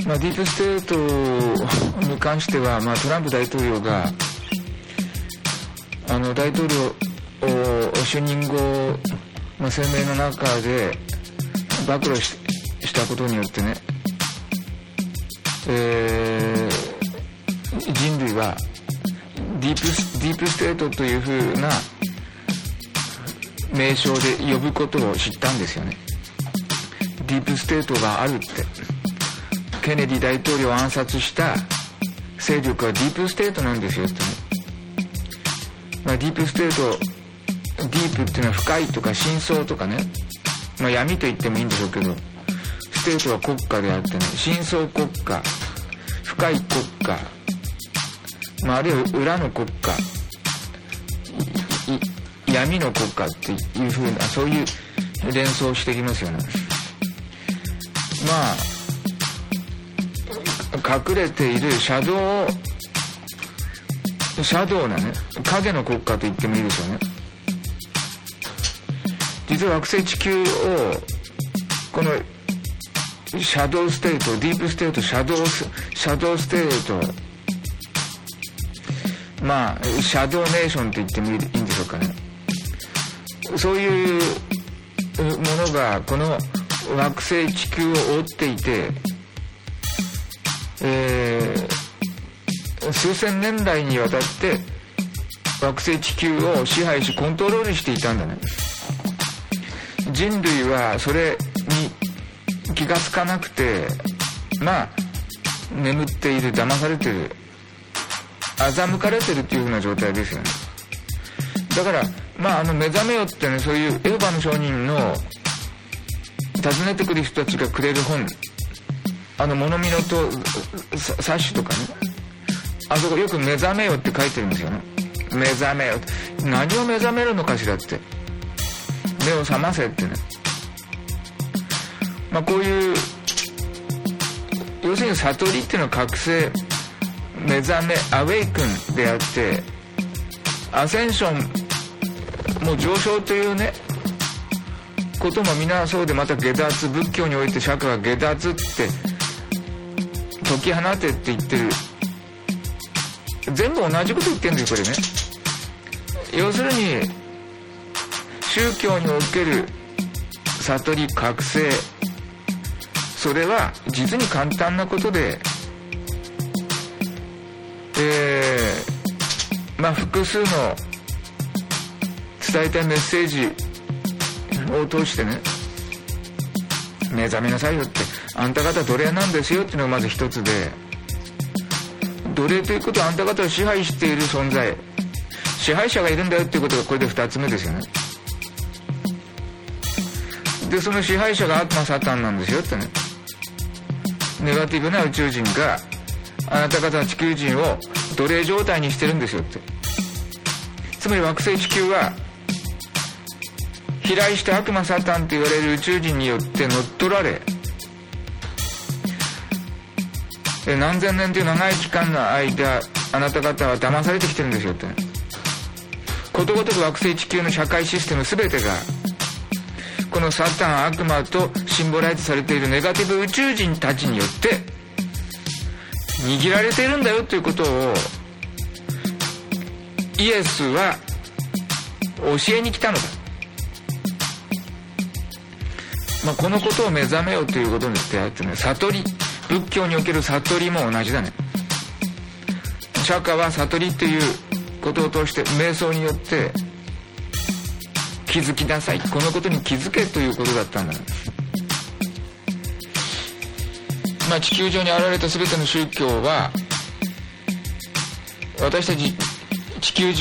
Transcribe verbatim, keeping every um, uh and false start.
まあ、ディープステートに関しては、まあ、トランプ大統領があの大統領就任後、まあ、声明の中で暴露 し, したことによってね、えー、人類はディープス、ディープステートというふうな名称で呼ぶことを知ったんですよね。ディープステートがあるって、ケネディ大統領を暗殺した勢力はディープステートなんですよってね。まあ、ディープステート、ディープっていうのは深いとか深層とかね、まあ、闇と言ってもいいんでしょうけど、ステートは国家であってね、深層国家、深い国家、まあ、あるいは裏の国家、闇の国家っていうふうな、そういう連想をしてきますよね。まあ隠れているシャドウシャドウなね、影の国家と言ってもいいですよね。実は惑星地球をこのシャドウステート、ディープステート、シャドウシャドウステート、まあシャドウネーションと言ってもいいんでしょうかね。そういうものがこの惑星地球を覆っていて、えー、数千年来にわたって惑星地球を支配しコントロールしていたんだね。人類はそれに気がつかなくて、まあ眠っている、騙されてる、欺かれてるっていう風な状態ですよね。だからまああの目覚めよってね、そういうエホバの証人の訪ねてくる人たちがくれる本、あの物見のと冊子とかね、あそこよく目覚めよって書いてるんですよね。目覚めよ、何を目覚めるのかしらって、目を覚ませってね。まあこういう要するに悟りっていうのは覚醒、目覚め、アウェイクンであって、アセンションもう上昇というねこともみんなそうで、また下脱、仏教において釈迦は下脱って解き放てって言ってる、全部同じこと言ってるんですよこれね。要するに宗教における悟り、覚醒、それは実に簡単なことで、えー、まあ複数の伝えたいメッセージを通してね、目覚めなさいよって、あんた方奴隷なんですよっていうのがまず一つで、奴隷ということはあんた方を支配している存在、支配者がいるんだよっていうことがこれで二つ目ですよね。でその支配者が悪魔サタンなんですよってね。ネガティブな宇宙人があなた方地球人を奴隷状態にしてるんですよって。つまり惑星地球は飛来して悪魔サタンと言われる宇宙人によって乗っ取られ、何千年という長い期間の間あなた方は騙されてきてるんですよって。ことごとく惑星地球の社会システム全てがこのサタン、悪魔とシンボライズされているネガティブ宇宙人たちによって握られているんだよということをイエスは教えに来たのだ。まあ、このことを目覚めようということにしてあってね、悟り、仏教における悟りも同じだね。釈迦は悟りということを通して瞑想によって気づきなさい、このことに気づけということだったんだ。まあ地球上に現れた全ての宗教は私たち地球人